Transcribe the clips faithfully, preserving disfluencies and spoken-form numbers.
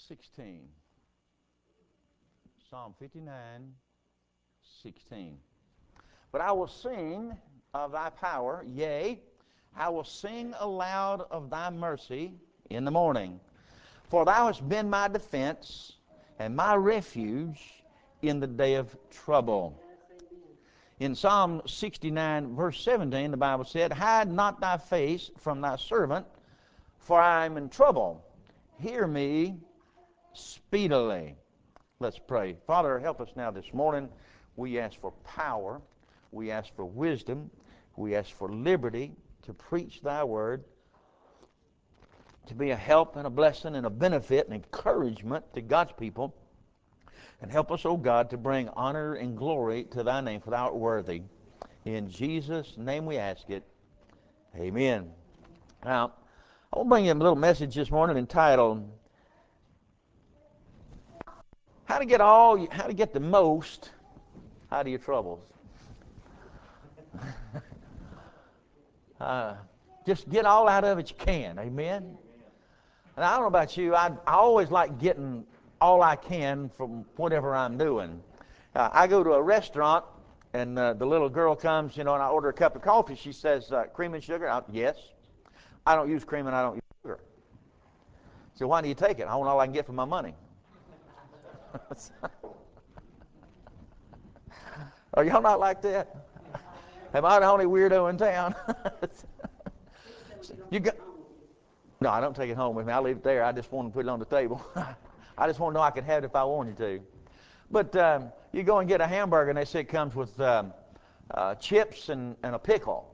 sixteen. Psalm fifty-nine, sixteen. But I will sing of thy power, yea, I will sing aloud of thy mercy in the morning. For thou hast been my defense and my refuge in the day of trouble. In Psalm sixty-nine, verse seventeen, the Bible said, hide not thy face from thy servant, for I am in trouble. Hear me speedily. Let's pray. Father, help us now this morning. We ask for power. We ask for wisdom. We ask for liberty to preach thy word, to be a help and a blessing and a benefit and encouragement to God's people. And help us, O God, to bring honor and glory to thy name, for thou art worthy. In Jesus' name we ask it. Amen. Now, I want to bring you a little message this morning entitled, How to Get All, How to Get the Most Out of Your Troubles. uh, just get all out of it you can. Amen. And I don't know about you, I, I always like getting all I can from whatever I'm doing. Uh, I go to a restaurant, and uh, the little girl comes, you know, and I order a cup of coffee. She says, uh, cream and sugar? I, yes. I don't use cream and I don't use sugar. So why do you take it? I want all I can get for my money. Are y'all not like that? Am I the only weirdo in town? you got, no, I don't take it home with me. I leave it there. I just want to put it on the table. I just want to know I could have it if I wanted to. But um, you go and get a hamburger, and they say it comes with um, uh, chips and, and a pickle.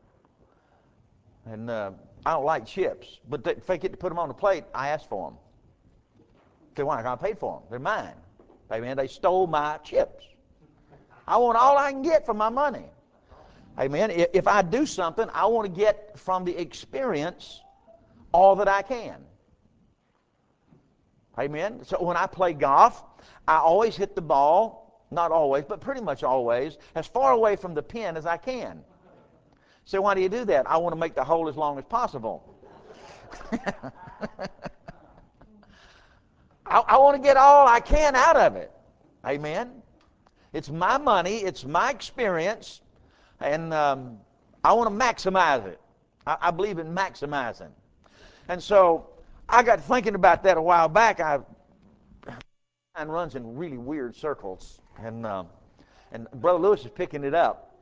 And uh, I don't like chips, but they, if they get to put them on the plate, I ask for them. Say, why? I paid for them. They're mine. Amen. They stole my chips. I want all I can get for my money. Amen. If I do something, I want to get from the experience all that I can. Amen. So when I play golf, I always hit the ball, not always, but pretty much always, as far away from the pin as I can. So why do you do that? I want to make the hole as long as possible. I, I want to get all I can out of it. Amen. It's my money. It's my experience. And um, I want to maximize it. I, I believe in maximizing. And so I got thinking about that a while back. I mine runs in really weird circles, and uh, and Brother Lewis is picking it up.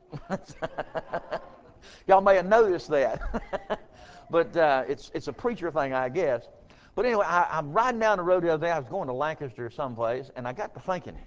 Y'all may have noticed that, but uh, it's it's a preacher thing, I guess. But anyway, I, I'm riding down the road the other day. I was going to Lancaster or someplace, and I got to thinking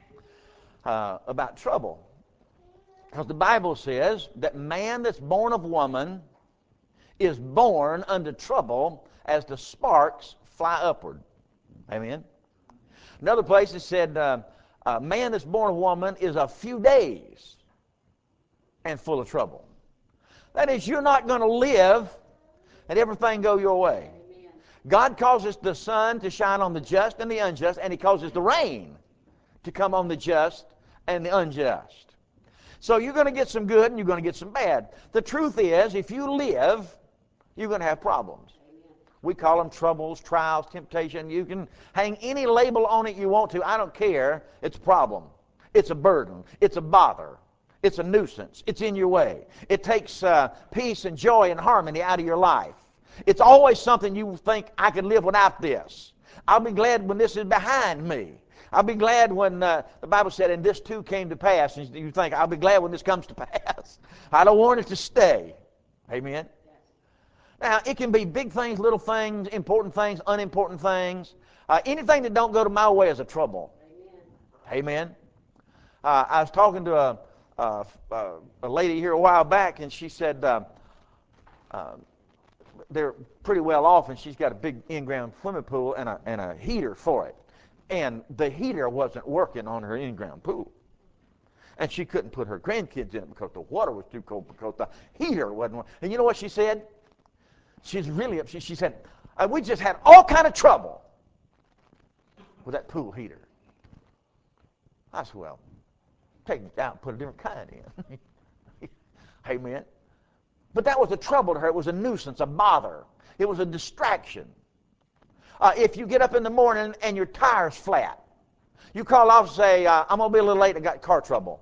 uh, about trouble, because the Bible says that man that's born of woman is born unto trouble as the sparks fly upward. Amen. Another place it said, uh, a man that's born of woman is a few days and full of trouble. That is, you're not going to live and everything go your way. Amen. God causes the sun to shine on the just and the unjust, and He causes the rain to come on the just and the unjust. So you're going to get some good and you're going to get some bad. The truth is, if you live, you're going to have problems. We call them troubles, trials, temptation. You can hang any label on it you want to. I don't care. It's a problem. It's a burden. It's a bother. It's a nuisance. It's in your way. It takes uh, peace and joy and harmony out of your life. It's always something you think, I can live without this. I'll be glad when this is behind me. I'll be glad when uh, the Bible said, and this too came to pass. And you think, I'll be glad when this comes to pass. I don't want it to stay. Amen. Now, it can be big things, little things, important things, unimportant things. Uh, anything that don't go to my way is a trouble. Amen. Amen. Uh, I was talking to a, a, a lady here a while back, and she said uh, uh, they're pretty well off, and she's got a big in-ground swimming pool and a, and a heater for it. And the heater wasn't working on her in-ground pool. And she couldn't put her grandkids in it because the water was too cold, because the heater wasn't working. And you know what she said? She's really upset. She said, uh, we just had all kind of trouble with that pool heater. I said, well, take it out and put a different kind in. Amen. But that was a trouble to her. It was a nuisance, a bother. It was a distraction. Uh, if you get up in the morning and your tire's flat, you call off and say, uh, I'm going to be a little late, I got car trouble.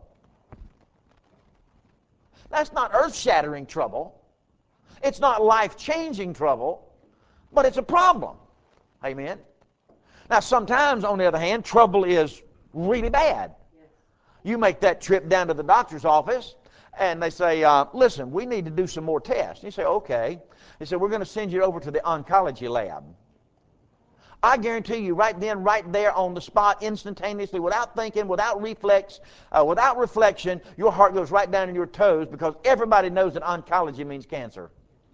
That's not earth-shattering trouble. It's not life-changing trouble, but it's a problem. Amen? Now, sometimes, on the other hand, trouble is really bad. You make that trip down to the doctor's office, and they say, uh, listen, we need to do some more tests. And you say, okay. They say, we're going to send you over to the oncology lab. I guarantee you right then, right there on the spot, instantaneously, without thinking, without reflex, uh, without reflection, your heart goes right down in your toes because everybody knows that oncology means cancer.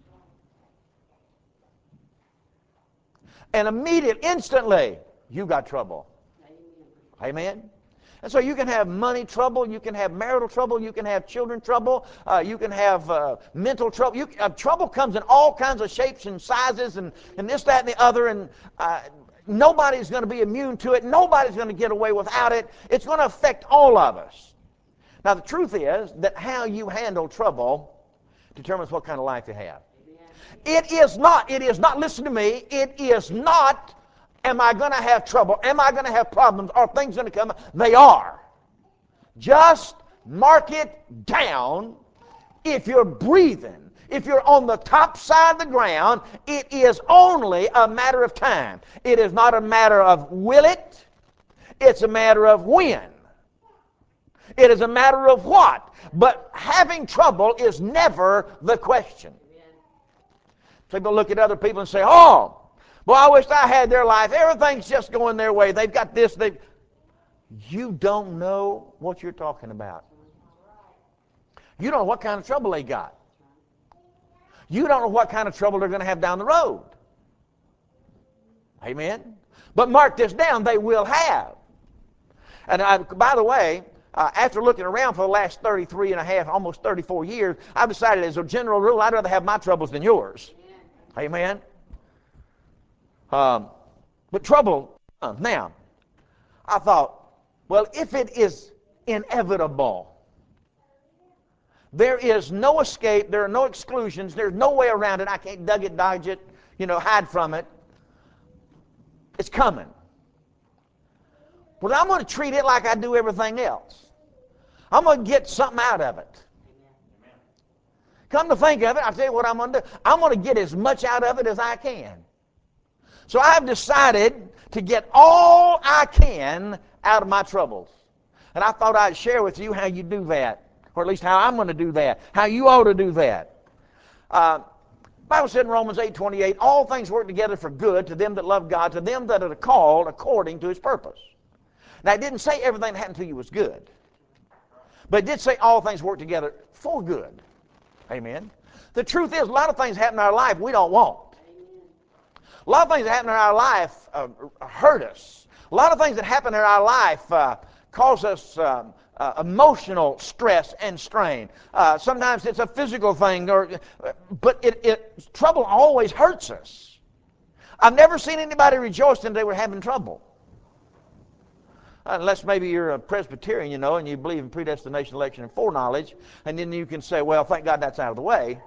And immediately, instantly, you got trouble. Amen? And so you can have money trouble, you can have marital trouble, you can have children trouble, uh, you can have uh, mental trouble. You, uh, trouble comes in all kinds of shapes and sizes and, and this, that, and the other, and uh, nobody's going to be immune to it. Nobody's going to get away without it. It's going to affect all of us. Now, the truth is that how you handle trouble determines what kind of life you have. It is not, it is not, listen to me, it is not, am I going to have trouble? Am I going to have problems? Are things going to come? They are. Just mark it down. If you're breathing, if you're on the top side of the ground, it is only a matter of time. It is not a matter of will it, it's a matter of when. It is a matter of what. But having trouble is never the question. People look at other people and say, oh, well, I wish I had their life. Everything's just going their way. They've got this. They've... You don't know what you're talking about. You don't know what kind of trouble they got. You don't know what kind of trouble they're going to have down the road. Amen? But mark this down, they will have. And I, by the way, uh, after looking around for the last thirty-three and a half, almost thirty-four years, I've decided as a general rule, I'd rather have my troubles than yours. Amen? Um, but trouble, uh, now, I thought, well, if it is inevitable, there is no escape, there are no exclusions, there's no way around it, I can't dug it, dodge it, you know, hide from it. It's coming. Well, I'm going to treat it like I do everything else. I'm going to get something out of it. Come to think of it, I'll tell you what I'm going to do. I'm going to get as much out of it as I can. So I've decided to get all I can out of my troubles. And I thought I'd share with you how you do that, or at least how I'm going to do that, how you ought to do that. Uh, the Bible said in Romans eight twenty-eight, all things work together for good to them that love God, to them that are called according to His purpose. Now, it didn't say everything that happened to you was good, but it did say all things work together for good. Amen. The truth is, a lot of things happen in our life we don't want. A lot of things that happen in our life uh, hurt us. A lot of things that happen in our life uh, cause us um, uh, emotional stress and strain. Uh, sometimes it's a physical thing, or, but it, it, trouble always hurts us. I've never seen anybody rejoicing they were having trouble. Unless maybe you're a Presbyterian, you know, and you believe in predestination, election, and foreknowledge, and then you can say, well, thank God that's out of the way.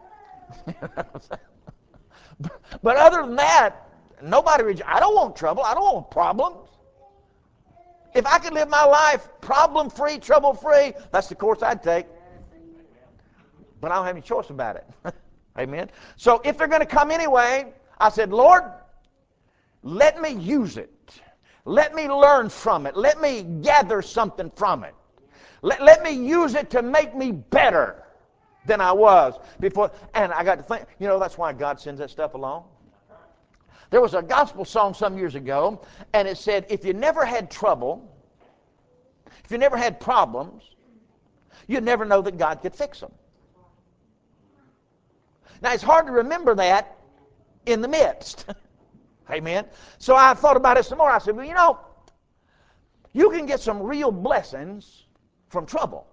But other than that, nobody rejo- I don't want trouble. I don't want problems. If I could live my life problem-free, trouble-free, that's the course I'd take. But I don't have any choice about it. Amen. So if they're going to come anyway, I said, Lord, let me use it. Let me learn from it. Let me gather something from it. Let, let me use it to make me better than I was before. And I got to think, you know, that's why God sends that stuff along. There was a gospel song some years ago, and it said, if you never had trouble, if you never had problems, you'd never know that God could fix them. Now, it's hard to remember that in the midst. Amen. So I thought about it some more. I said, well, you know, you can get some real blessings from trouble.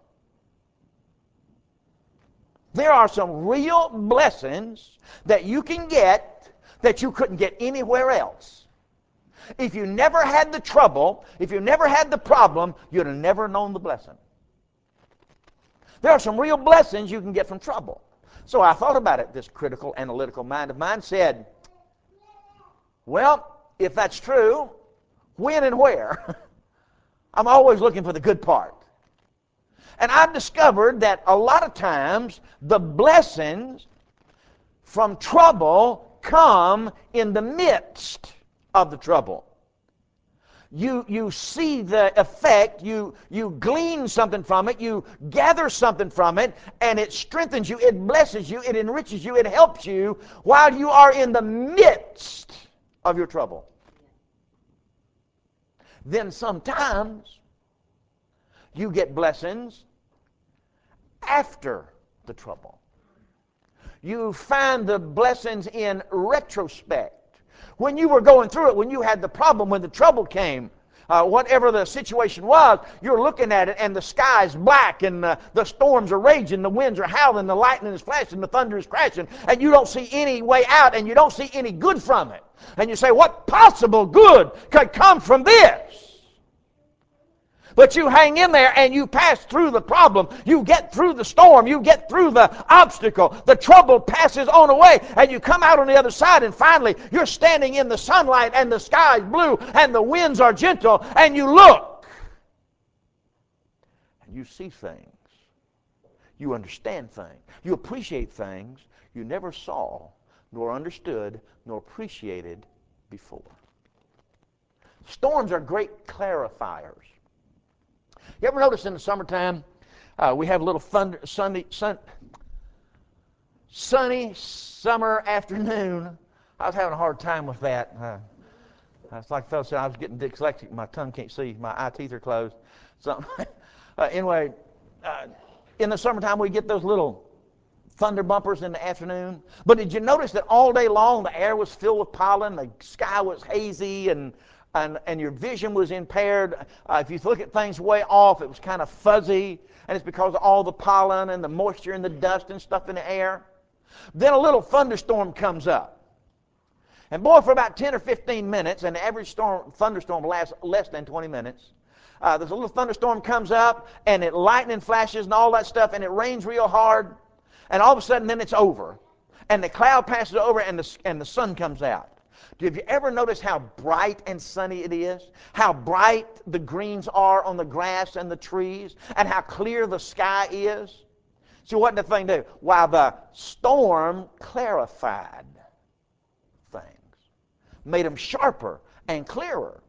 There are some real blessings that you can get that you couldn't get anywhere else. If you never had the trouble, if you never had the problem, you'd have never known the blessing. There are some real blessings you can get from trouble. So I thought about it. This critical, analytical mind of mine said, well, if that's true, when and where? I'm always looking for the good part. And I've discovered that a lot of times the blessings from trouble come in the midst of the trouble. You, you see the effect, you, you glean something from it, you gather something from it, and it strengthens you, it blesses you, it enriches you, it helps you while you are in the midst of your trouble. Then sometimes you get blessings after the trouble. You find the blessings in retrospect. When you were going through it, when you had the problem, when the trouble came, uh, whatever the situation was, you're looking at it and the sky's black and uh, the storms are raging, the winds are howling, the lightning is flashing, the thunder is crashing, and you don't see any way out and you don't see any good from it. And you say, what possible good could come from this? But you hang in there and you pass through the problem. You get through the storm. You get through the obstacle. The trouble passes on away and you come out on the other side and finally you're standing in the sunlight and the sky's blue and the winds are gentle and you look and you see things. You understand things. You appreciate things you never saw nor understood nor appreciated before. Storms are great clarifiers. You ever notice in the summertime, uh, we have a little thunder, sunny, sun, sunny summer afternoon. I was having a hard time with that. Uh, it's like a fellow said, I was getting dyslexic. My tongue can't see. My eye teeth are closed. So, uh, anyway, uh, in the summertime, we get those little thunder bumpers in the afternoon. But did you notice that all day long the air was filled with pollen, the sky was hazy, and And, and your vision was impaired. Uh, if you look at things way off, it was kind of fuzzy, and it's because of all the pollen and the moisture and the dust and stuff in the air. Then a little thunderstorm comes up. And boy, for about ten or fifteen minutes, and the average storm, thunderstorm lasts less than twenty minutes, uh, there's a little thunderstorm comes up, and it lightning flashes and all that stuff, and it rains real hard, and all of a sudden then it's over. And the cloud passes over, and the, and the sun comes out. Have you ever noticed how bright and sunny it is? How bright the greens are on the grass and the trees? And how clear the sky is? So what did the thing do? While the storm clarified things, made them sharper and clearer.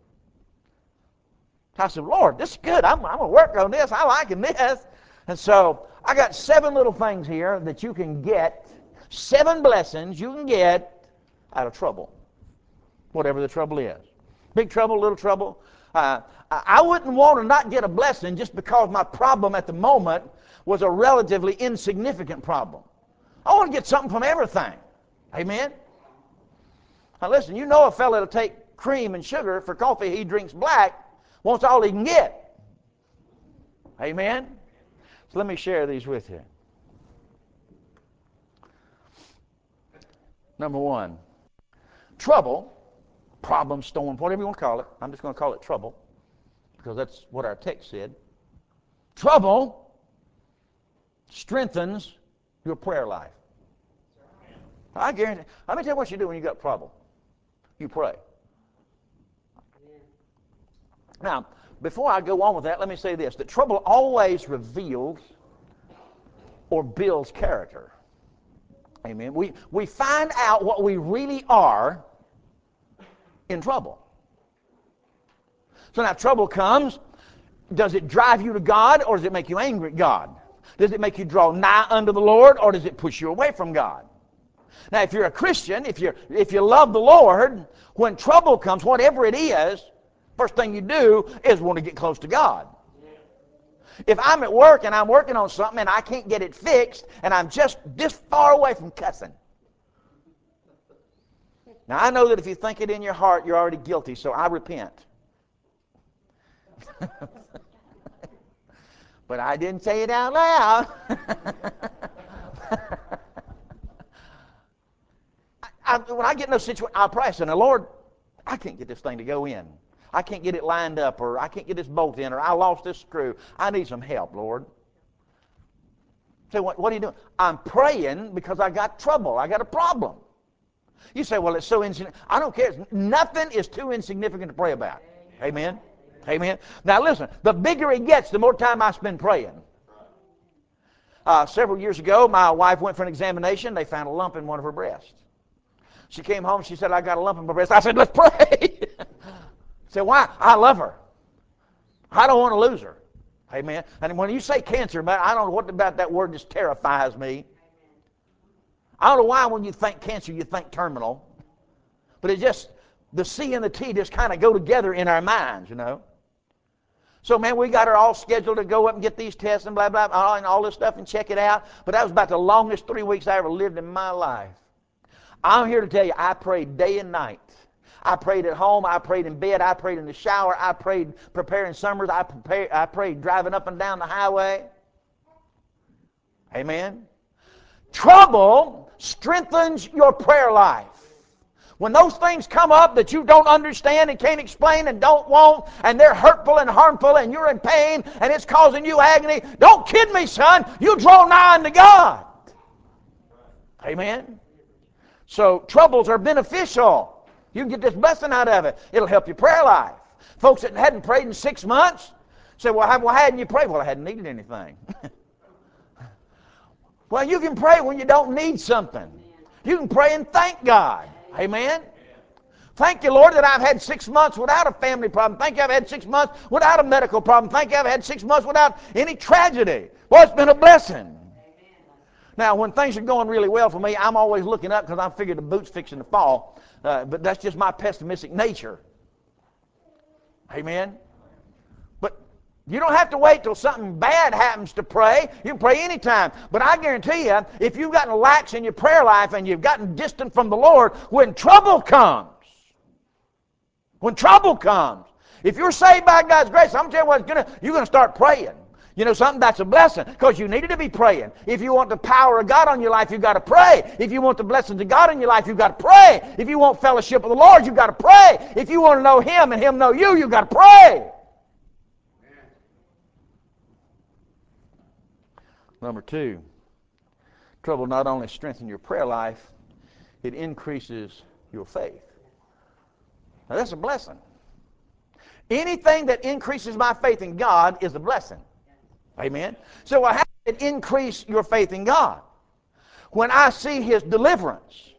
I said, Lord, this is good. I'm, I'm going to work on this. I like this. And so I got seven little things here that you can get, seven blessings you can get out of trouble. Whatever the trouble is. Big trouble, little trouble. Uh, I wouldn't want to not get a blessing just because my problem at the moment was a relatively insignificant problem. I want to get something from everything. Amen? Now listen, you know a fellow that'll take cream and sugar for coffee he drinks black, wants all he can get. Amen? So let me share these with you. Number one, trouble, problem, storm, whatever you want to call it. I'm just going to call it trouble because that's what our text said. Trouble strengthens your prayer life. I guarantee. Let me tell you what you do when you got trouble. You pray. Now, before I go on with that, let me say this. That trouble always reveals or builds character. Amen. We, we find out what we really are in trouble. So now trouble comes. Does it drive you to God or does it make you angry at God? Does it make you draw nigh unto the Lord or does it push you away from God? Now if you're a Christian, if you're if you love the Lord, when trouble comes, whatever it is, first thing you do is want to get close to God. If I'm at work and I'm working on something and I can't get it fixed and I'm just this far away from cussing. Now I know that if you think it in your heart, you're already guilty, so I repent. But I didn't say it out loud. I, I, when I get in those situations, I pray, I say, now Lord, I can't get this thing to go in. I can't get it lined up, or I can't get this bolt in, or I lost this screw. I need some help, Lord. So what, what are you doing? I'm praying because I got trouble. I got a problem. You say, well, it's so insignificant. I don't care. Nothing is too insignificant to pray about. Amen? Amen? Now listen, the bigger it gets, the more time I spend praying. Uh, several years ago, my wife went for an examination. They found a lump in one of her breasts. She came home. She said, I got a lump in my breast. I said, let's pray. Said, why? I love her. I don't want to lose her. Amen. And when you say cancer, man, I don't know what about that word just terrifies me. I don't know why when you think cancer, you think terminal. But it just, the C and the T just kind of go together in our minds, you know. So, man, we got her all scheduled to go up and get these tests and blah, blah, blah, and all this stuff and check it out. But that was about the longest three weeks I ever lived in my life. I'm here to tell you, I prayed day and night. I prayed at home. I prayed in bed. I prayed in the shower. I prayed preparing summers. I, prepared, I prayed driving up and down the highway. Amen. Trouble strengthens your prayer life. When those things come up that you don't understand and can't explain and don't want, and they're hurtful and harmful and you're in pain and it's causing you agony, don't kid me, son. You draw nigh unto God. Amen. So troubles are beneficial. You can get this blessing out of it. It'll help your prayer life. Folks that hadn't prayed in six months say, well, why hadn't you prayed? Well, I hadn't needed anything. Well, you can pray when you don't need something. You can pray and thank God. Amen? Thank you, Lord, that I've had six months without a family problem. Thank you I've had six months without a medical problem. Thank you I've had six months without any tragedy. Well, it's been a blessing. Now, when things are going really well for me, I'm always looking up because I figure the boot's fixing to fall. Uh, but that's just my pessimistic nature. Amen? But you don't have to wait till something bad happens to pray. You can pray anytime. But I guarantee you, if you've gotten lax in your prayer life and you've gotten distant from the Lord, when trouble comes, when trouble comes, if you're saved by God's grace, I'm telling you what, gonna, you're going to start praying. You know something? That's a blessing because you needed to be praying. If you want the power of God on your life, you've got to pray. If you want the blessings of God in your life, you've got to pray. If you want fellowship with the Lord, you've got to pray. If you want to know Him and Him know you, you've got to pray. Number two, trouble not only strengthens your prayer life, it increases your faith. Now that's a blessing. Anything that increases my faith in God is a blessing. Amen? So how does it increase your faith in God? When I see His deliverance.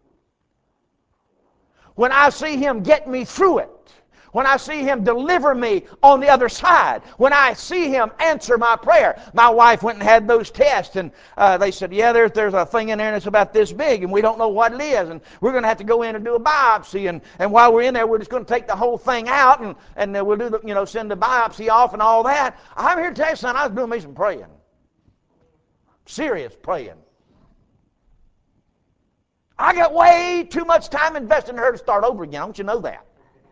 When I see Him get me through it. When I see Him deliver me on the other side. When I see Him answer my prayer. My wife went and had those tests, and uh, they said, yeah, there's, there's a thing in there and it's about this big, and we don't know what it is, and we're going to have to go in and do a biopsy, and, and while we're in there, we're just going to take the whole thing out, and, and we'll do the, you know, send the biopsy off and all that. I'm here to tell you, son, I was doing me some praying. Serious praying. I got way too much time invested in her to start over again. I want you to know that.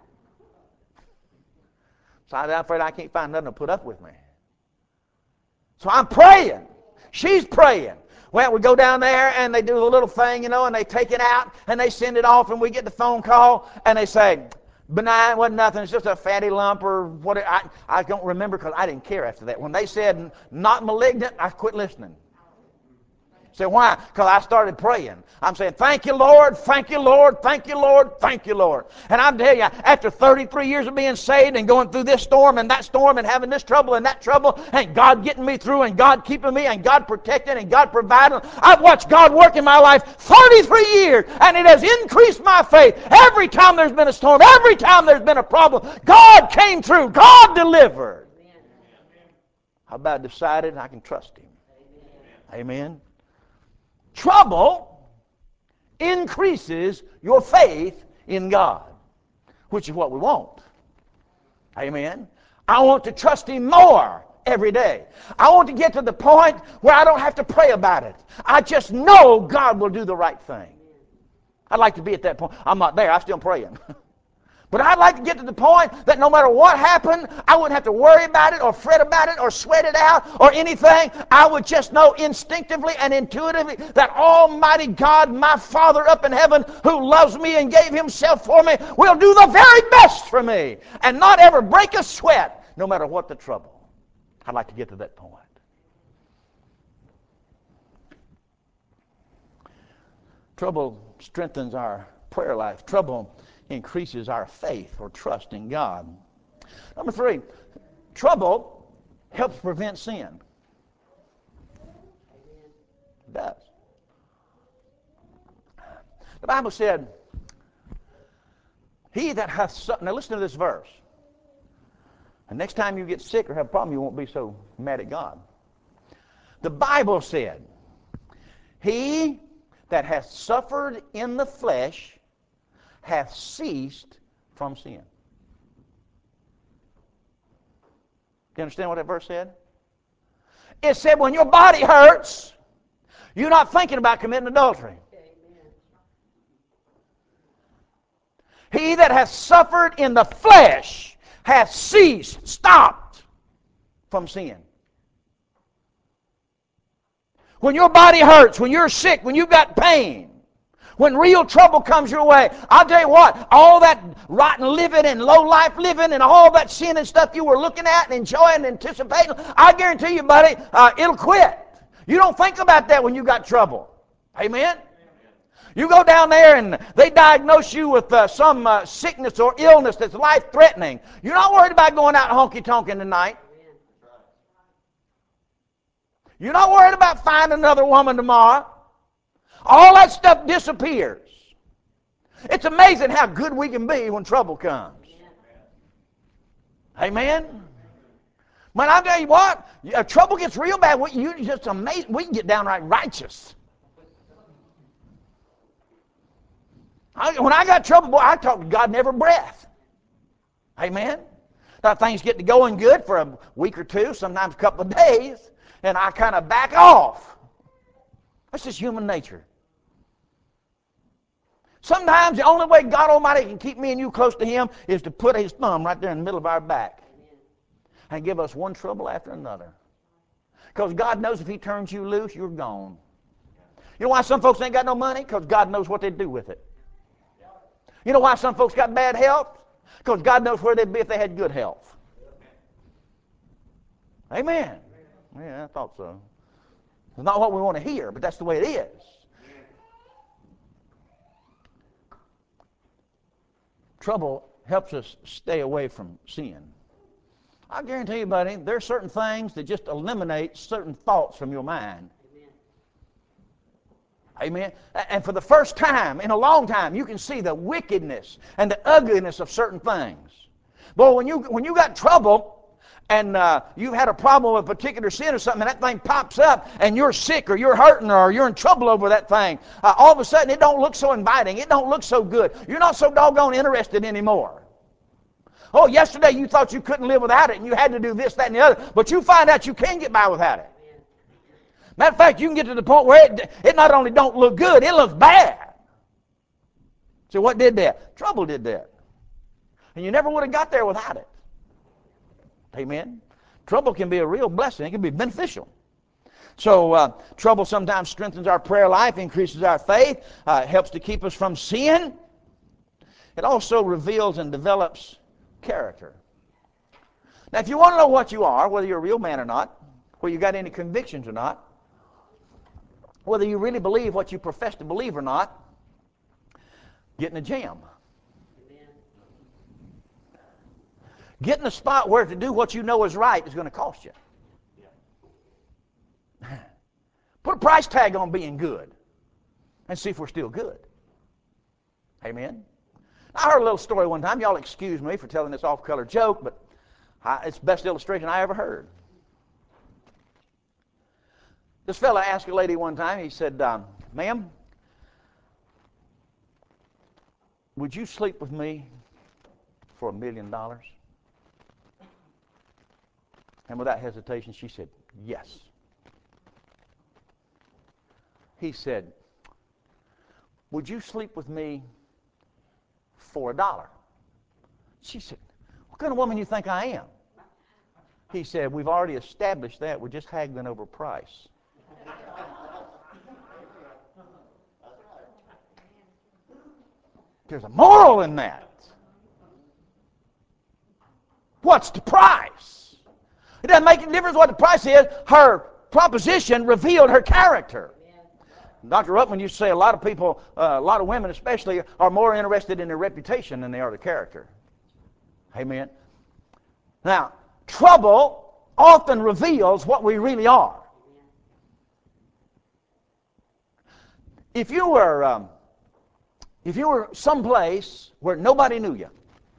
So I'm afraid I can't find nothing to put up with me. So I'm praying. She's praying. Well, we go down there and they do the little thing, you know, and they take it out and they send it off, and we get the phone call and they say, benign, wasn't nothing, it's just a fatty lump or what. I, I don't remember because I didn't care after that. When they said not malignant, I quit listening. Say, why? Because I started praying. I'm saying, thank you, Lord, thank you, Lord, thank you, Lord, thank you, Lord. And I tell you, after thirty-three years of being saved and going through this storm and that storm and having this trouble and that trouble, and God getting me through and God keeping me and God protecting and God providing, I've watched God work in my life thirty-three years, and it has increased my faith. Every time there's been a storm, every time there's been a problem, God came through, God delivered. How about decided I can trust Him? Amen. Trouble increases your faith in God, which is what we want. Amen. I want to trust Him more every day. I want to get to the point where I don't have to pray about it. I just know God will do the right thing. I'd like to be at that point. I'm not there. I'm still praying. But I'd like to get to the point that no matter what happened, I wouldn't have to worry about it or fret about it or sweat it out or anything. I would just know instinctively and intuitively that Almighty God, my Father up in heaven, who loves me and gave Himself for me, will do the very best for me and not ever break a sweat, no matter what the trouble. I'd like to get to that point. Trouble strengthens our prayer life. Trouble increases our faith or trust in God. Number three, trouble helps prevent sin. It does. The Bible said, he that hath... Su- now listen to this verse. And next time you get sick or have a problem, you won't be so mad at God. The Bible said, he that hath suffered in the flesh hath ceased from sin. Do you understand what that verse said? It said when your body hurts, you're not thinking about committing adultery. He that hath suffered in the flesh hath ceased, stopped from sin. When your body hurts, when you're sick, when you've got pain, when real trouble comes your way, I'll tell you what, all that rotten living and low-life living and all that sin and stuff you were looking at and enjoying and anticipating, I guarantee you, buddy, uh, it'll quit. You don't think about that when you got trouble. Amen? You go down there and they diagnose you with uh, some uh, sickness or illness that's life-threatening. You're not worried about going out honky-tonking tonight. You're not worried about finding another woman tomorrow. All that stuff disappears. It's amazing how good we can be when trouble comes. Amen? Man, I'll tell you what, if trouble gets real bad, you just amazing. We can get downright righteous. I, when I got trouble, boy, I talked to God in every breath. Amen? Now things get to going good for a week or two, sometimes a couple of days, and I kind of back off. That's just human nature. Sometimes the only way God Almighty can keep me and you close to Him is to put His thumb right there in the middle of our back and give us one trouble after another. Because God knows if He turns you loose, you're gone. You know why some folks ain't got no money? Because God knows what they'd do with it. You know why some folks got bad health? Because God knows where they'd be if they had good health. Amen. Yeah, I thought so. It's not what we want to hear, but that's the way it is. Trouble helps us stay away from sin. I guarantee you, buddy, there are certain things that just eliminate certain thoughts from your mind. Amen. And for the first time in a long time, you can see the wickedness and the ugliness of certain things. Boy, when you when you got trouble and uh, you've had a problem with a particular sin or something, and that thing pops up, and you're sick or you're hurting or you're in trouble over that thing, uh, all of a sudden it don't look so inviting. It don't look so good. You're not so doggone interested anymore. Oh, yesterday you thought you couldn't live without it, and you had to do this, that, and the other, but you find out you can get by without it. Matter of fact, you can get to the point where it, it not only don't look good, it looks bad. So what did that? Trouble did that. And you never would have got there without it. Amen? Trouble can be a real blessing. It can be beneficial. So uh, trouble sometimes strengthens our prayer life, increases our faith, uh, helps to keep us from sin. It also reveals and develops character. Now, if you want to know what you are, whether you're a real man or not, whether you got any convictions or not, whether you really believe what you profess to believe or not, get in a jam. Get in a spot where to do what you know is right is going to cost you. Put a price tag on being good and see if we're still good. Amen? I heard a little story one time. Y'all excuse me for telling this off-color joke, but I, it's the best illustration I ever heard. This fella asked a lady one time, he said, um, ma'am, would you sleep with me for a million dollars? And without hesitation, she said, yes. He said, would you sleep with me for a dollar? She said, what kind of woman do you think I am? He said, we've already established that. We're just haggling over price. There's a moral in that. What's the price? It doesn't make any difference what the price is. Her proposition revealed her character. Doctor Ruckman used to say a lot of people, uh, a lot of women especially, are more interested in their reputation than they are their character. Amen. Now, trouble often reveals what we really are. If you were, um, if you were someplace where nobody knew you,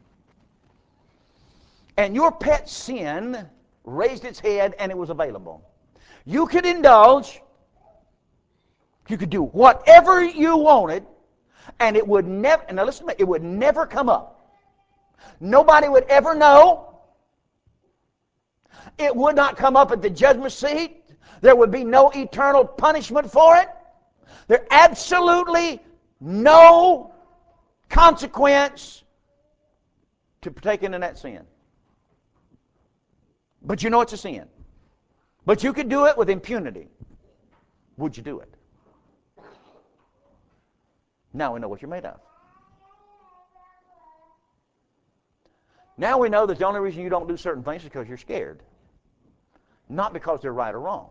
and your pet sin raised its head and it was available, you could indulge, you could do whatever you wanted, and it would never, now listen to me, it would never come up. Nobody would ever know. It would not come up at the judgment seat. There would be no eternal punishment for it. There absolutely no consequence to partaking in that sin. But you know it's a sin. But you could do it with impunity. Would you do it? Now we know what you're made of. Now we know that the only reason you don't do certain things is because you're scared. Not because they're right or wrong.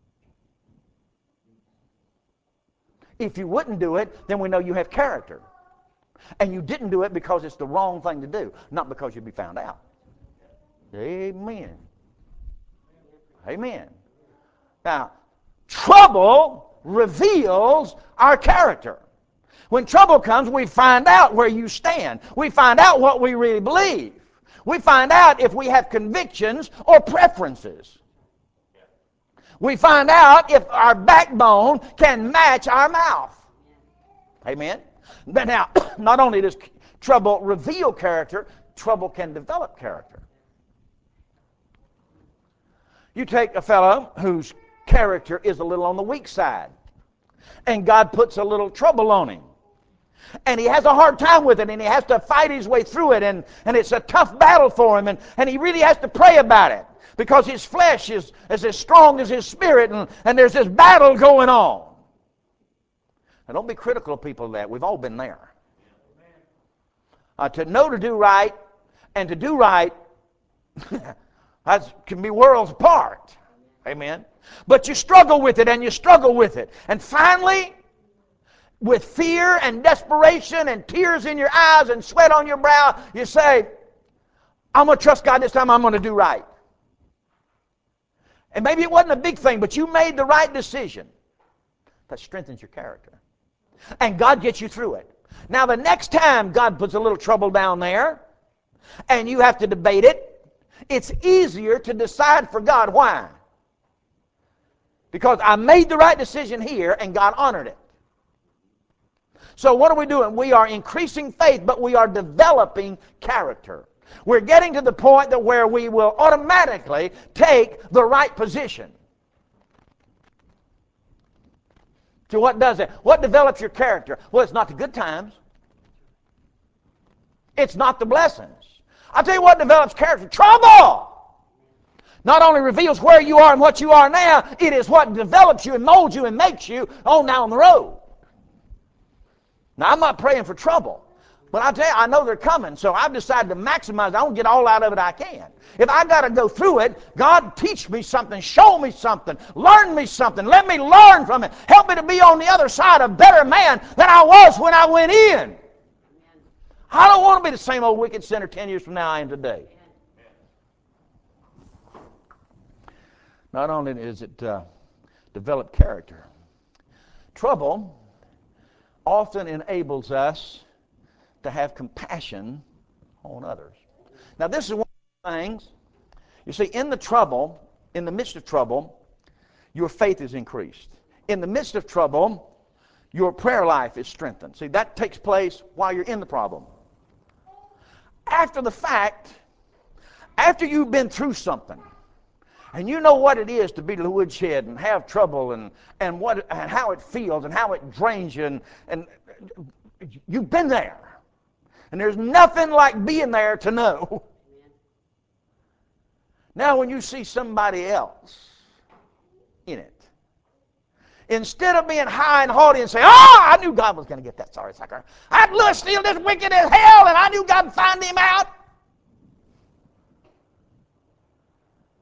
If you wouldn't do it, then we know you have character. And you didn't do it because it's the wrong thing to do, not because you'd be found out. Amen. Amen. Now, trouble reveals our character. When trouble comes, we find out where you stand. We find out what we really believe. We find out if we have convictions or preferences. We find out if our backbone can match our mouth. Amen? But now, not only does trouble reveal character, trouble can develop character. You take a fellow whose character is a little on the weak side, and God puts a little trouble on him. And he has a hard time with it, and he has to fight his way through it, and, and it's a tough battle for him, and, and he really has to pray about it, because his flesh is, is as strong as his spirit, and, and there's this battle going on. Now, don't be critical of people of that. We've all been there. Uh, to know to do right and to do right that can be worlds apart. Amen. But you struggle with it, and you struggle with it. And finally, with fear and desperation and tears in your eyes and sweat on your brow, you say, I'm going to trust God this time. I'm going to do right. And maybe it wasn't a big thing, but you made the right decision. That strengthens your character. And God gets you through it. Now, the next time God puts a little trouble down there, and you have to debate it, it's easier to decide for God. Why? Because I made the right decision here, and God honored it. So what are we doing? We are increasing faith, but we are developing character. We're getting to the point that where we will automatically take the right position. So what does it? What develops your character? Well, it's not the good times. It's not the blessings. I'll tell you what develops character. Trouble! Not only reveals where you are and what you are now, it is what develops you and molds you and makes you on down the road. Now, I'm not praying for trouble, but I tell you, I know they're coming, so I've decided to maximize. I want to get all out of it I can. If I got to go through it, God, teach me something, show me something, learn me something, let me learn from it. Help me to be on the other side a better man than I was when I went in. I don't want to be the same old wicked sinner ten years from now I am today. Not only is it uh, develop character, trouble often enables us to have compassion on others. Now, this is one of the things, you see, in the trouble, in the midst of trouble, your faith is increased. In the midst of trouble, your prayer life is strengthened. See, that takes place while you're in the problem. After the fact, after you've been through something, and you know what it is to be the woodshed and have trouble and, and, what, and how it feels and how it drains you, and, and you've been there. And there's nothing like being there to know. Now when you see somebody else in it, instead of being high and haughty and say, oh, I knew God was going to get that sorry sucker. I'd Lewis steal this wicked as hell, and I knew God would find him out.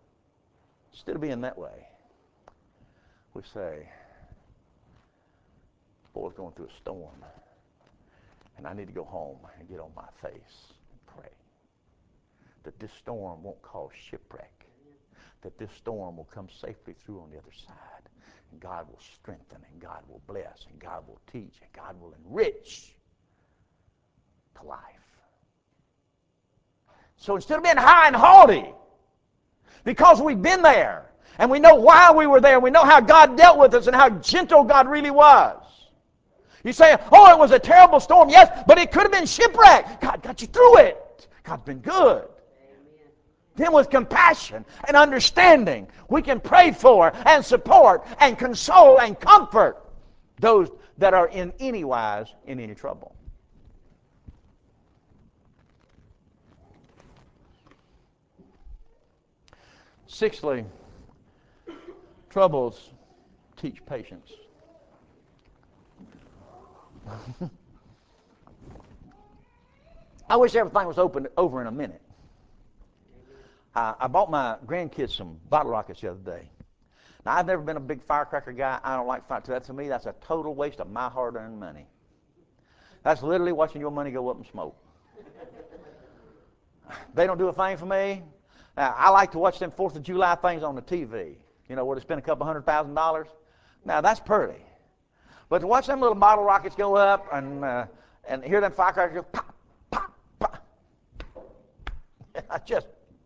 Instead of being that way, we say, Boy's going through a storm. And I need to go home and get on my face and pray that this storm won't cause shipwreck, that this storm will come safely through on the other side, and God will strengthen, and God will bless, and God will teach, and God will enrich the life. So instead of being high and haughty, because we've been there, and we know why we were there, we know how God dealt with us and how gentle God really was. You say, oh, it was a terrible storm. Yes, but it could have been shipwreck. God got you through it. God's been good. Amen. Then with compassion and understanding, we can pray for and support and console and comfort those that are in any wise in any trouble. Sixthly, troubles teach patience. I wish everything was open over in a minute. I, I bought my grandkids some bottle rockets the other day. Now, I've never been a big firecracker guy. I don't like fire. That to me, that's a total waste of my hard-earned money. That's literally watching your money go up in smoke. They don't do a thing for me. Now, I like to watch them Fourth of July things on the T V. You know, where they spend a couple hundred thousand dollars. Now, that's pretty. But to watch them little bottle rockets go up and uh, and hear them firecrackers go pop, pop, pop. I just,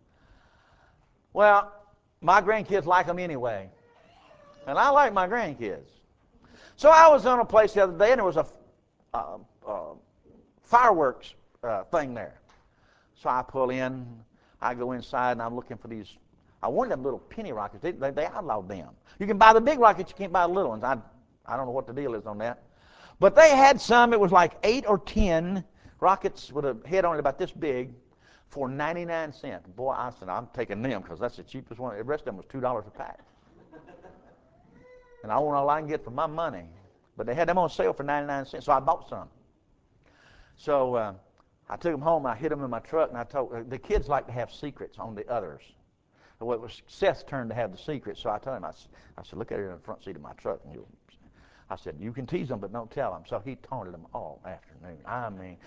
well, my grandkids like them anyway. And I like my grandkids. So I was on a place the other day and there was a uh, uh, fireworks uh, thing there. So I pull in, I go inside and I'm looking for these, I wanted them little penny rockets. They, they, they outlawed them. You can buy the big rockets, you can't buy the little ones. I I don't know what the deal is on that. But they had some, it was like eight or ten rockets with a head on it about this big for ninety-nine cents. Boy, I said, I'm taking them because that's the cheapest one. The rest of them was two dollars a pack. And I want all I can get for my money. But they had them on sale for ninety-nine cents, so I bought some. So uh, I took them home, I hid them in my truck, and I told, uh, the kids like to have secrets on the others. Well, it was Seth's turn to have the secrets, so I told him, I, I said, look at it in the front seat of my truck, and you'll I said, you can tease them, but don't tell them. So he taunted them all afternoon. I mean,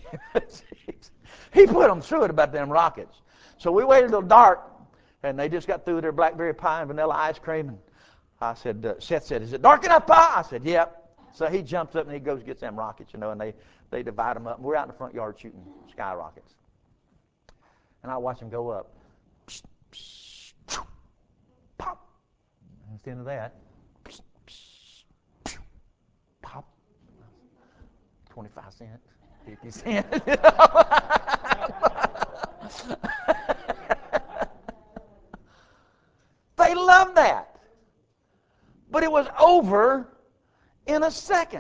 he put them through it about them rockets. So we waited until dark, and they just got through their blackberry pie and vanilla ice cream. And I said, uh, Seth said, is it dark enough, Pa? I said, yep. So he jumps up and he goes and gets them rockets, you know, and they, they divide them up. And we're out in the front yard shooting sky rockets. And I watch them go up. Psst, psst, pop. That's the end of that. twenty-five cents, fifty cents. They love that. But it was over in a second.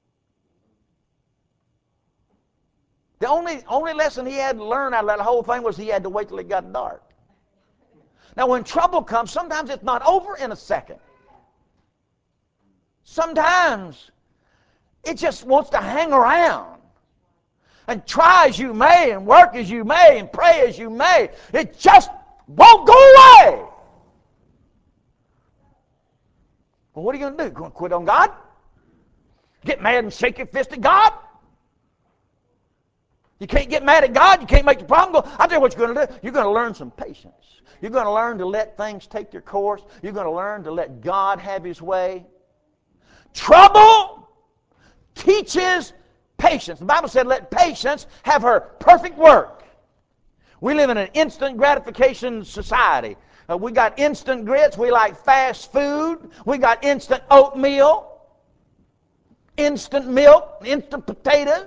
The only, only lesson he had to learn out of that whole thing was he had to wait till it got dark. Now, when trouble comes, sometimes it's not over in a second. Sometimes it just wants to hang around. And try as you may, and work as you may, and pray as you may, it just won't go away. Well, what are you going to do? Going to quit on God? Get mad and shake your fist at God? You can't get mad at God. You can't make the problem go. I'll tell you what you're going to do. You're going to learn some patience. You're going to learn to let things take their course. You're going to learn to let God have His way. Trouble teaches patience. The Bible said, let patience have her perfect work. We live in an instant gratification society. Uh, we got instant grits. We like fast food. We got instant oatmeal, instant milk, instant potatoes.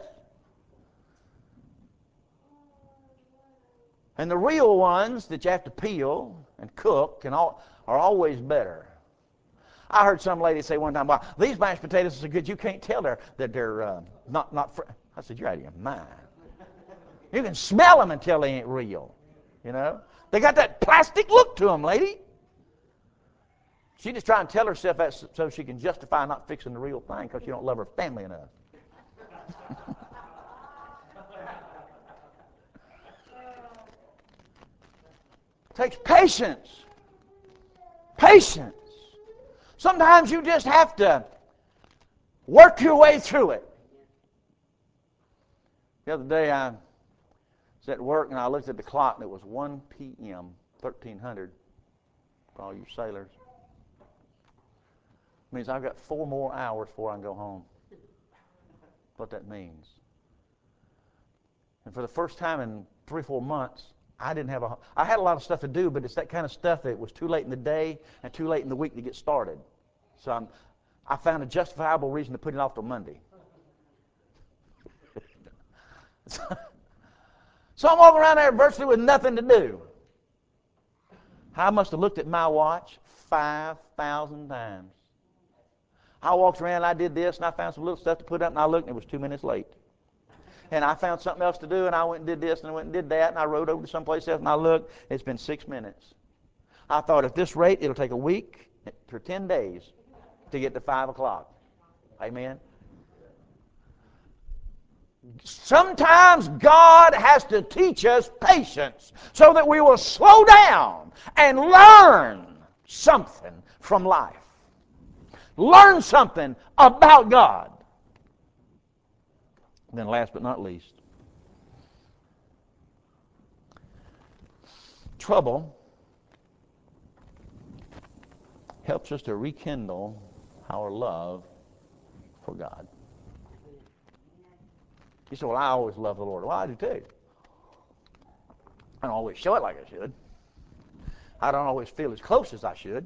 And the real ones that you have to peel and cook and all are always better. I heard some lady say one time, well, these mashed potatoes are so good you can't tell they're, that they're uh, not, not fr-. I said, you're out of your mind. You can smell them and tell they ain't real. You know? They got that plastic look to them, lady. She just trying to tell herself that so she can justify not fixing the real thing because she don't love her family enough. It takes patience. Patience. Sometimes you just have to Work your way through it. The other day I was at work and I looked at the clock and it was one p.m., thirteen hundred for all you sailors. It means I've got four more hours before I can go home. What that means. And for the first time in three, four months, I didn't have a, I had a lot of stuff to do, but it's that kind of stuff that it was too late in the day and too late in the week to get started. So I'm, I found a justifiable reason to put it off till Monday. So I'm walking around there virtually with nothing to do. I must have looked at my watch five thousand times. I walked around, I did this, and I found some little stuff to put up, and I looked, and it was two minutes late. And I found something else to do, and I went and did this, and I went and did that, and I rode over to someplace else, and I looked. It's been six minutes. I thought at this rate, it'll take a week or ten days to get to five o'clock. Amen? Sometimes God has to teach us patience so that we will slow down and learn something from life. Learn something about God. And then last but not least, trouble helps us to rekindle our love for God. You say, well, I always love the Lord. Well, I do too. I don't always show it like I should. I don't always feel as close as I should.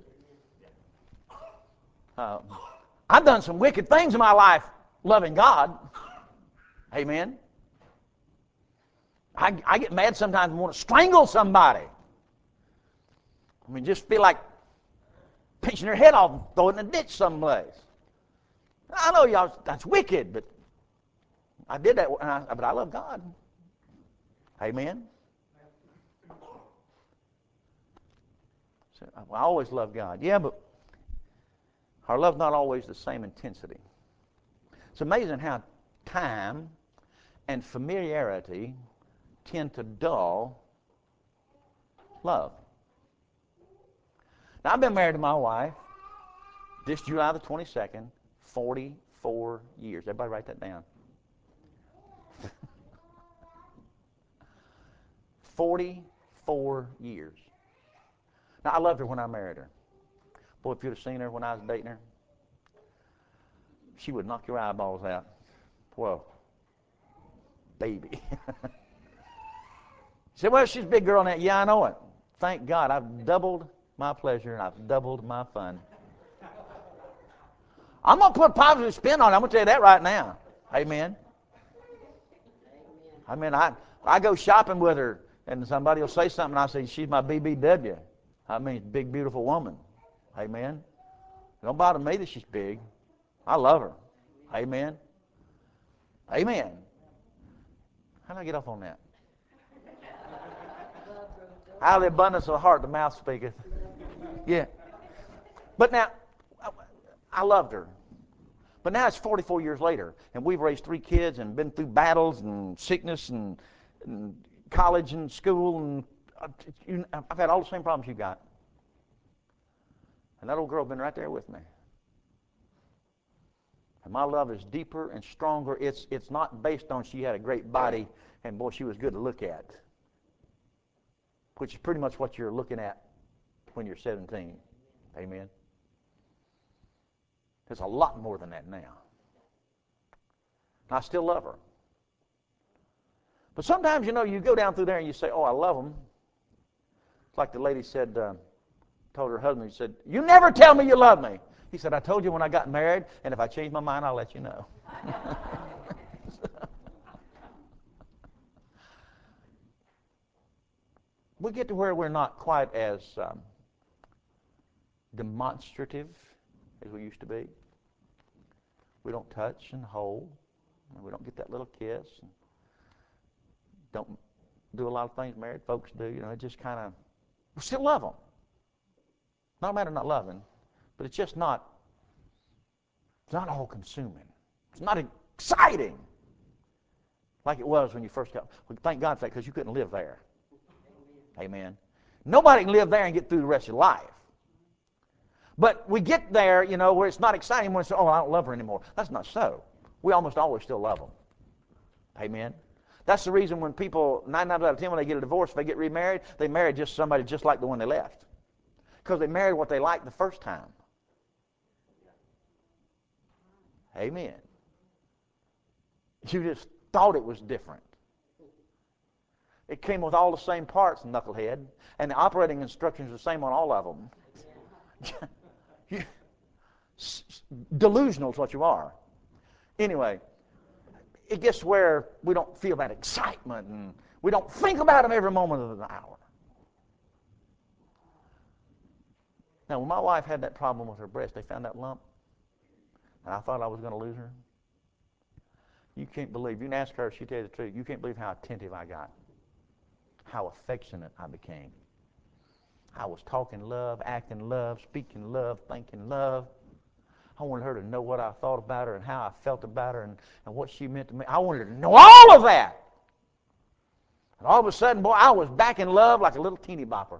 Uh, I've done some wicked things in my life loving God. Amen. I, I get mad sometimes and want to strangle somebody. I mean, just feel like pinching their head off and throwing it in a ditch someplace. I know y'all, that's wicked, but I did that, and I, but I love God. Amen. So, I always love God. Yeah, but our love's not always the same intensity. It's amazing how time and familiarity tend to dull love. Now, I've been married to my wife this July the twenty-second, forty-four years. Everybody write that down. forty-four years. Now, I loved her when I married her. Boy, if you'd have seen her when I was dating her, she would knock your eyeballs out. Whoa. Baby. You said, well, she's a big girl now. Yeah, I know it. Thank God. I've doubled my pleasure and I've doubled my fun. I'm going to put a positive spin on it. I'm going to tell you that right now. Amen. I mean, I, I go shopping with her and somebody will say something and I say, she's my B B W. I mean, big, beautiful woman. Amen. It don't bother me that she's big. I love her. Amen. Amen. How did I get off on that? Out of the abundance of the heart, the mouth speaketh. Yeah. But now, I loved her. But now it's forty-four years later, and we've raised three kids and been through battles and sickness and, and college and school, and I've had all the same problems you got. And that old girl's been right there with me. And my love is deeper and stronger. It's, it's not based on she had a great body and, boy, she was good to look at, which is pretty much what you're looking at when you're seventeen. Amen. There's a lot more than that now. And I still love her. But sometimes, you know, you go down through there and you say, oh, I love them. It's like the lady said, uh, told her husband, he said, you never tell me you love me. He said, I told you when I got married, and if I change my mind, I'll let you know. We get to where we're not quite as um, demonstrative as we used to be. We don't touch and hold. And we don't get that little kiss. And don't do a lot of things married folks do. You know, it just kind of, we still love them. Not a matter of not loving, but it's just not, it's not all consuming. It's not exciting like it was when you first got. Well, thank God for that, because you couldn't live there. Amen. Nobody can live there and get through the rest of your life. But we get there, you know, where it's not exciting when it's, oh, I don't love her anymore. That's not so. We almost always still love them. Amen. That's the reason when people, nine times out of ten, when they get a divorce, if they get remarried, they marry just somebody just like the one they left. Because they married what they liked the first time. Amen. You just thought it was different. It came with all the same parts, knucklehead, and the operating instructions are the same on all of them. you, delusional is what you are. Anyway, it gets where we don't feel that excitement, and we don't think about them every moment of the hour. Now, when my wife had that problem with her breast, they found that lump, and I thought I was going to lose her. You can't believe, you can ask her, she'll tell you the truth, you can't believe how attentive I got, how affectionate I became. I was talking love, acting love, speaking love, thinking love. I wanted her to know what I thought about her and how I felt about her and, and what she meant to me. I wanted her to know all of that. And all of a sudden, boy, I was back in love like a little teeny bopper.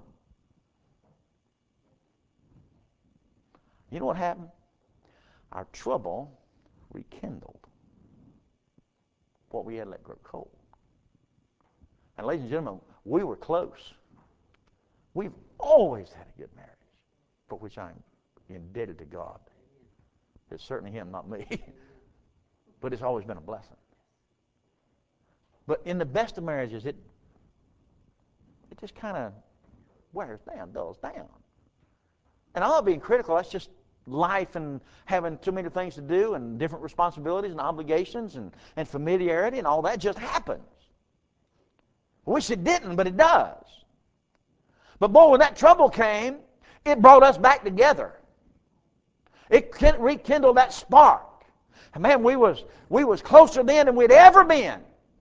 You know what happened? Our trouble rekindled what we had let grow cold. And ladies and gentlemen, we were close. We've always had a good marriage, for which I'm indebted to God. It's certainly Him, not me. But it's always been a blessing. But in the best of marriages, it it just kind of wears down, dulls down. And I'm not being critical. That's just life and having too many things to do and different responsibilities and obligations and, and familiarity and all that just happens. I wish it didn't, but it does. But boy, when that trouble came, it brought us back together. It rekindled that spark. And man, we was we was closer then than we'd ever been.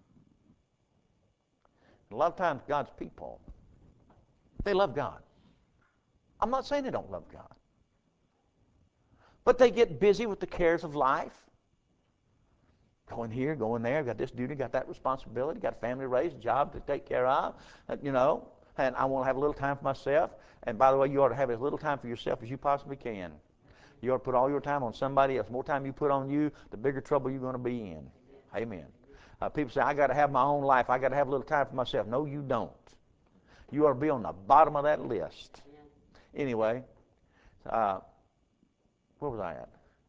A lot of times God's people, they love God. I'm not saying they don't love God. But they get busy with the cares of life. Going here, going there, got this duty, got that responsibility, got a family to raise, a job to take care of, you know, and I want to have a little time for myself. And by the way, you ought to have as little time for yourself as you possibly can. You ought to put all your time on somebody else. The more time you put on you, the bigger trouble you're going to be in. Amen. Uh, people say, I got to have my own life. I got to have a little time for myself. No, you don't. You ought to be on the bottom of that list. Anyway, uh, where was I at?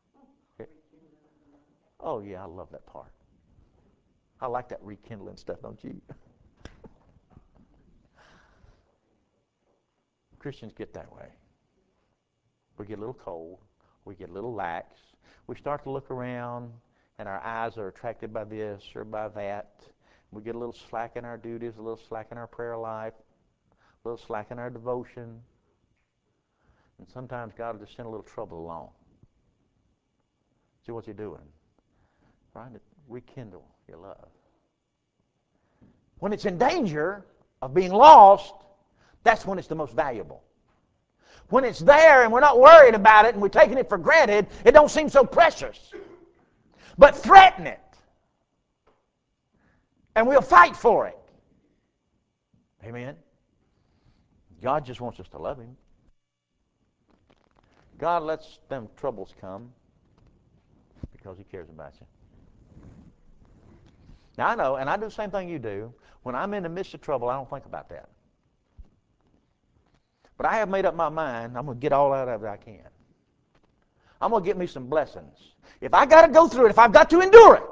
Oh, yeah, I love that part. I like that rekindling stuff, don't you? Christians get that way. We get a little cold. We get a little lax. We start to look around, and our eyes are attracted by this or by that. We get a little slack in our duties, a little slack in our prayer life, a little slack in our devotion. And sometimes God will just send a little trouble along. See what you're doing. Trying to rekindle your love. When it's in danger of being lost, that's when it's the most valuable. When it's there and we're not worried about it and we're taking it for granted, it don't seem so precious. But threaten it. And we'll fight for it. Amen. God just wants us to love Him. God lets them troubles come because He cares about you. Now I know, and I do the same thing you do. When I'm in the midst of trouble, I don't think about that. But I have made up my mind, I'm going to get all out of it I can. I'm going to get me some blessings. If I got to go through it, if I've got to endure it,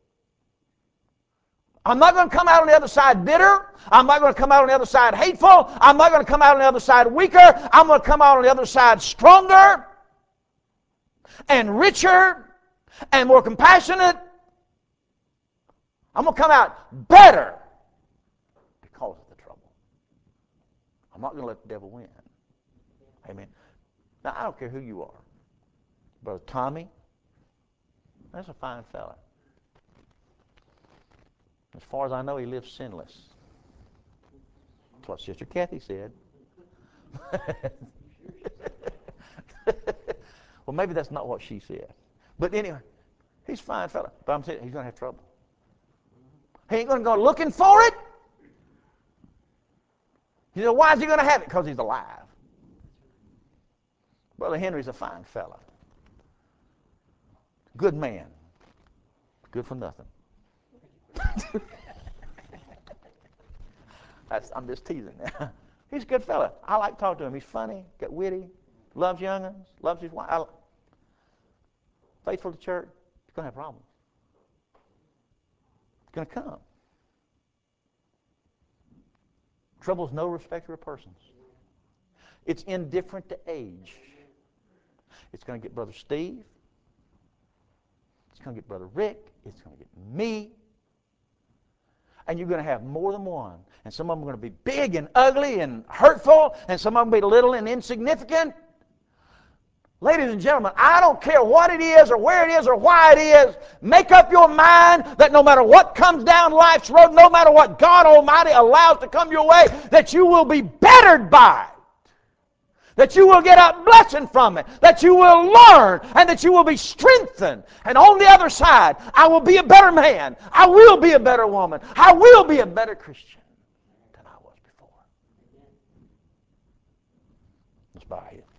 I'm not going to come out on the other side bitter. I'm not going to come out on the other side hateful. I'm not going to come out on the other side weaker. I'm going to come out on the other side stronger and richer and more compassionate. I'm going to come out better because of the trouble. I'm not going to let the devil win. Amen. Now, I don't care who you are. Brother Tommy, that's a fine fella. As far as I know, he lives sinless. That's what Sister Kathy said. Well, maybe that's not what she said. But anyway, he's a fine fella. But I'm saying he's going to have trouble. He ain't going to go looking for it. You know, why is he going to have it? Because he's alive. But Brother Henry's a fine fella. Good man. Good for nothing. That's, I'm just teasing. He's a good fella. I like talking to him. He's funny, got witty, loves young'uns, loves his wife. I, faithful to church. He's going to have problems. It's going to come. Trouble's no respecter of persons. It's indifferent to age. It's going to get Brother Steve. It's going to get Brother Rick. It's going to get me. And you're going to have more than one. And some of them are going to be big and ugly and hurtful, and some of them will be little and insignificant. Ladies and gentlemen, I don't care what it is or where it is or why it is. Make up your mind that no matter what comes down life's road, no matter what God Almighty allows to come your way, that you will be bettered by it. That you will get a blessing from it. That you will learn and that you will be strengthened. And on the other side, I will be a better man. I will be a better woman. I will be a better Christian than I was before. Let's bow our heads.